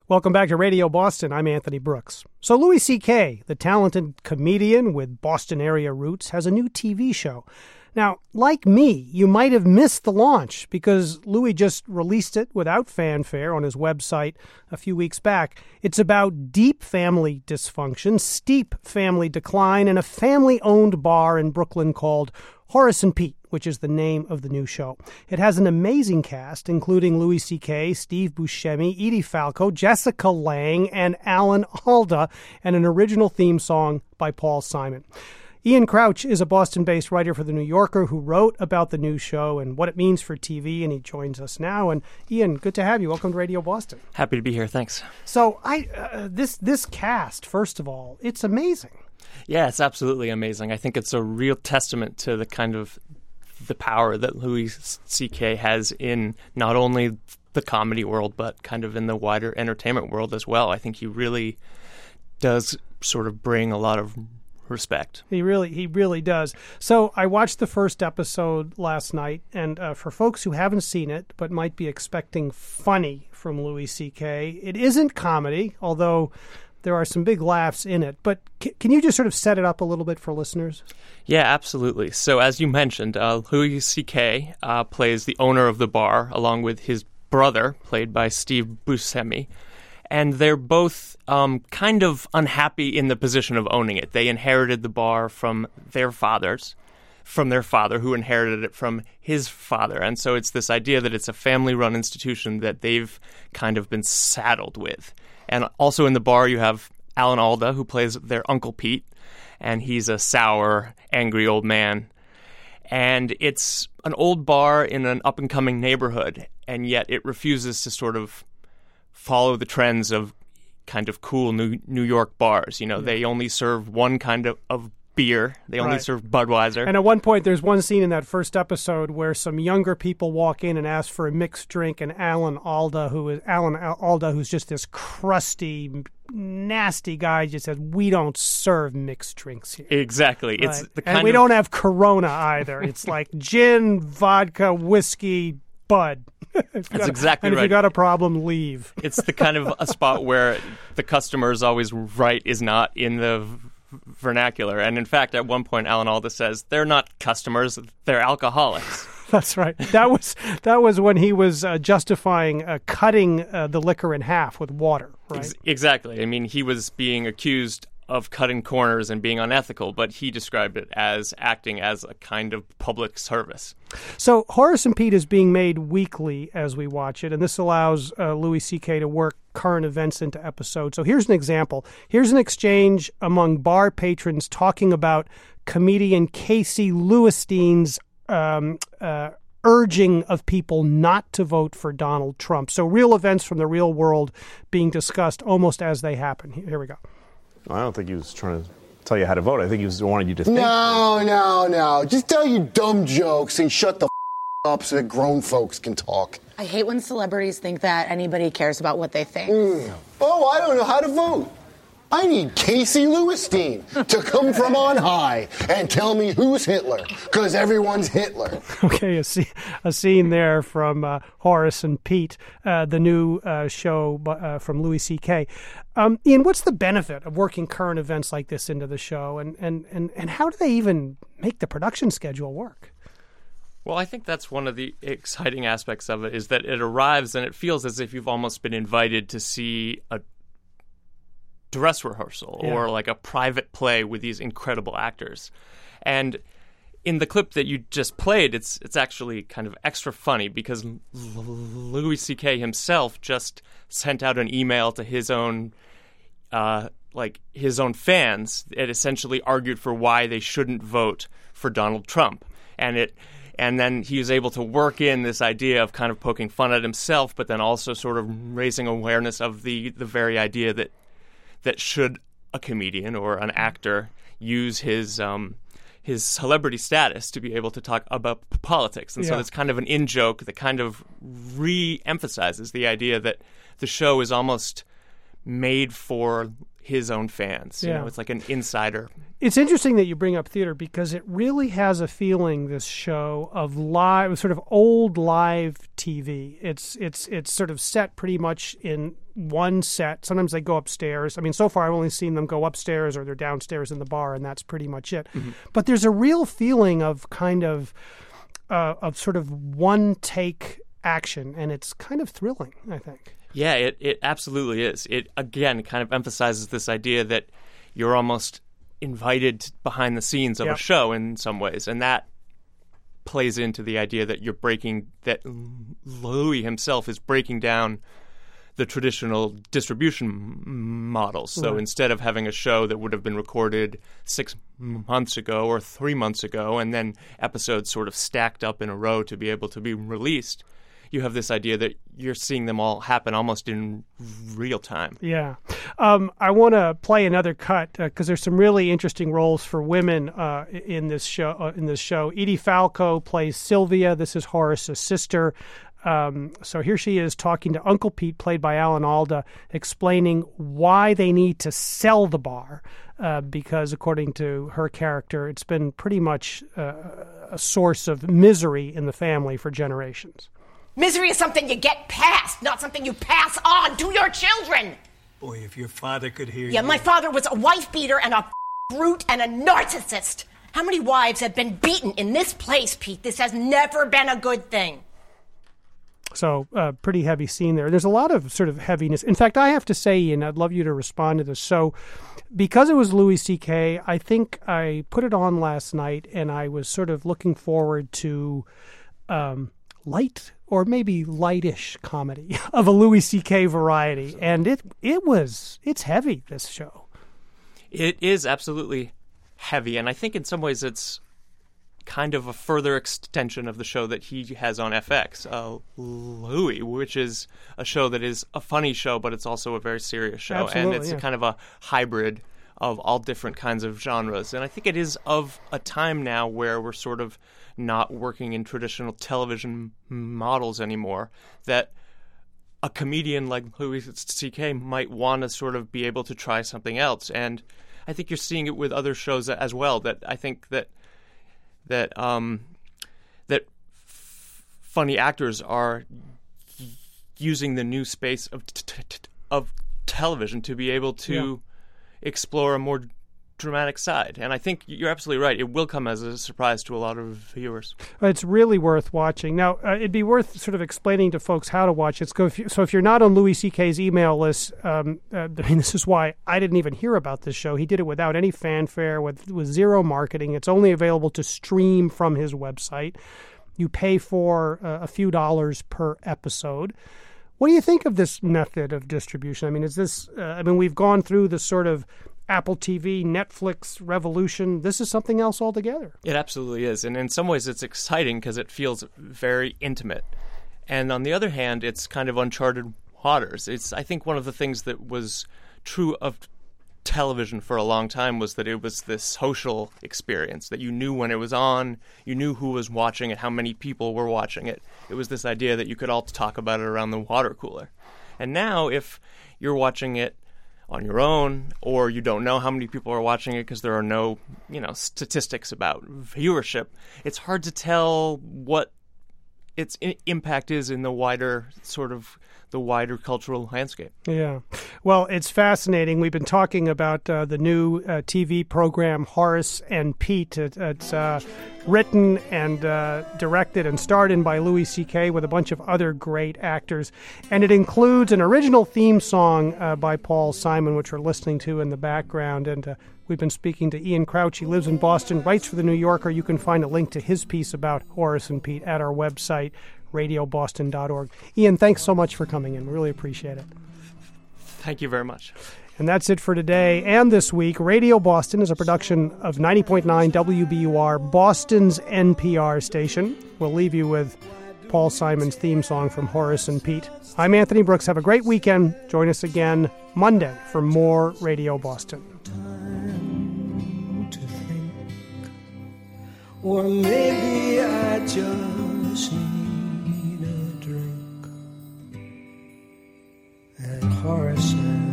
Welcome back to Radio Boston. I'm Anthony Brooks. So Louis C.K., the talented comedian with Boston area roots, has a new TV show. Now, like me, you might have missed the launch because Louis just released it without fanfare on his website a few weeks back. It's about deep family dysfunction, steep family decline, and a family-owned bar in Brooklyn called Horace and Pete, which is the name of the new show. It has an amazing cast, including Louis C.K., Steve Buscemi, Edie Falco, Jessica Lange, and Alan Alda, and an original theme song by Paul Simon. Ian Crouch is a Boston-based writer for The New Yorker who wrote about the new show and what it means for TV, and he joins us now. And Ian, good to have you. Welcome to Radio Boston. Happy to be here. Thanks. So this cast, first of all, it's amazing. Yeah, it's absolutely amazing. I think it's a real testament to the kind of the power that Louis C.K. has in not only the comedy world, but kind of in the wider entertainment world as well. I think he really does sort of bring a lot of respect. He really does. So I watched the first episode last night, and for folks who haven't seen it but might be expecting funny from Louis C.K., it isn't comedy, although there are some big laughs in it. But can you just sort of set it up a little bit for listeners? Yeah, absolutely. So as you mentioned, Louis C.K. Plays the owner of the bar, along with his brother, played by Steve Buscemi. And they're both kind of unhappy in the position of owning it. They inherited the bar from their father, who inherited it from his father. And so it's this idea that it's a family-run institution that they've kind of been saddled with. And also in the bar, you have Alan Alda, who plays their Uncle Pete, and he's a sour, angry old man. And it's an old bar in an up-and-coming neighborhood, and yet it refuses to sort of follow the trends of kind of cool New York bars. You know, They only serve one kind of beer. They only serve Budweiser. And at one point, there's one scene in that first episode where some younger people walk in and ask for a mixed drink, and Alan Alda, who's just this crusty, nasty guy, just says, "We don't serve mixed drinks here." Exactly. Right. It's the and we don't have Corona either. It's like gin, vodka, whiskey, Bud. That's exactly right. And if you got a problem, leave. It's the kind of a spot where the customer is always right is not in the vernacular. And in fact, at one point, Alan Alda says, they're not customers, they're alcoholics. That's right. That was when he was justifying cutting the liquor in half with water, right? Exactly. I mean, he was being accused of cutting corners and being unethical, but he described it as acting as a kind of public service. So Horace and Pete is being made weekly as we watch it, and this allows Louis C.K. to work current events into episodes. So here's an example. Here's an exchange among bar patrons talking about comedian Casey Lewisstein's urging of people not to vote for Donald Trump. So real events from the real world being discussed almost as they happen. Here we go. I don't think he was trying to tell you how to vote. I think he was wanted you to think. No. Just tell you dumb jokes and shut the up so that grown folks can talk. I hate when celebrities think that anybody cares about what they think. Oh, I don't know how to vote. I need Casey Lewisstein to come from on high and tell me who's Hitler, because everyone's Hitler. Okay, a scene there from Horace and Pete, the new show from Louis C.K. Ian, what's the benefit of working current events like this into the show, and how do they even make the production schedule work? Well, I think that's one of the exciting aspects of it, is that it arrives and it feels as if you've almost been invited to see a dress rehearsal or like a private play with these incredible actors. And in the clip that you just played, it's actually kind of extra funny because Louis C.K. himself just sent out an email to his own fans. It essentially argued for why they shouldn't vote for Donald Trump. And then he was able to work in this idea of kind of poking fun at himself, but then also sort of raising awareness of the very idea that should a comedian or an actor use his celebrity status to be able to talk about politics. And so it's kind of an in-joke that kind of re-emphasizes the idea that the show is almost made for his own fans. You know, it's like an insider. It's interesting that you bring up theater because it really has a feeling, this show, of live, sort of old live TV. It's sort of set pretty much in one set. Sometimes they go upstairs. I mean, so far I've only seen them go upstairs or they're downstairs in the bar, and that's pretty much it. Mm-hmm. But there's a real feeling of kind of sort of one take action, and it's kind of thrilling, I think. Yeah, it absolutely is. It, again, kind of emphasizes this idea that you're almost invited behind the scenes of a show in some ways, and that plays into the idea that that Louis himself is breaking down the traditional distribution models. So instead of having a show that would have been recorded 6 months ago or 3 months ago, and then episodes sort of stacked up in a row to be able to be released, you have this idea that you're seeing them all happen almost in real time. Yeah. I want to play another cut because there's some really interesting roles for women in this show. Edie Falco plays Sylvia. This is Horace's sister. So here she is talking to Uncle Pete, played by Alan Alda, explaining why they need to sell the bar because, according to her character, it's been pretty much a source of misery in the family for generations. Misery is something you get past, not something you pass on to your children. Boy, if your father could hear you. Yeah, my father was a wife beater and a brute and a narcissist. How many wives have been beaten in this place, Pete? This has never been a good thing. So, pretty heavy scene there. There's a lot of sort of heaviness. In fact, I have to say, Ian, I'd love you to respond to this. So, because it was Louis C.K., I think I put it on last night, and I was sort of looking forward to light or maybe lightish comedy of a Louis C.K. variety. And it's heavy, this show. It is absolutely heavy, and I think in some ways it's kind of a further extension of the show that he has on FX, Louis, which is a show that is a funny show, but it's also a very serious show. Absolutely, and it's a kind of a hybrid of all different kinds of genres. And I think it is of a time now where we're sort of not working in traditional television models anymore, that a comedian like Louis C.K. might want to sort of be able to try something else. And I think you're seeing it with other shows as well, that I think that funny actors are using the new space of television to be able to explore a more dramatic side. And I think you're absolutely right. It will come as a surprise to a lot of viewers. It's really worth watching. Now, it'd be worth sort of explaining to folks how to watch it. So if you're not on Louis C.K.'s email list, this is why I didn't even hear about this show. He did it without any fanfare, with zero marketing. It's only available to stream from his website. You pay for a few dollars per episode. What do you think of this method of distribution? I mean, is this? We've gone through the sort of Apple TV, Netflix revolution. This is something else altogether. It absolutely is. And in some ways it's exciting because it feels very intimate. And on the other hand, it's kind of uncharted waters. It's, I think, one of the things that was true of television for a long time was that it was this social experience, that you knew when it was on, you knew who was watching it, how many people were watching it. It was this idea that you could all talk about it around the water cooler. And now if you're watching it on your own, or you don't know how many people are watching it because there are no, statistics about viewership, it's hard to tell what its impact is in the wider cultural landscape. Yeah. Well, it's fascinating. We've been talking about the new TV program, Horace and Pete. It's written and directed and starred in by Louis C.K. with a bunch of other great actors. And it includes an original theme song by Paul Simon, which we're listening to in the background. And we've been speaking to Ian Crouch. He lives in Boston, writes for The New Yorker. You can find a link to his piece about Horace and Pete at our website, radioboston.org. Ian, thanks so much for coming in. We really appreciate it. Thank you very much. And that's it for today and this week. Radio Boston is a production of 90.9 WBUR, Boston's NPR station. We'll leave you with Paul Simon's theme song from Horace and Pete. I'm Anthony Brooks. Have a great weekend. Join us again Monday for more Radio Boston. Time to think, or maybe I just need a drink. And Horace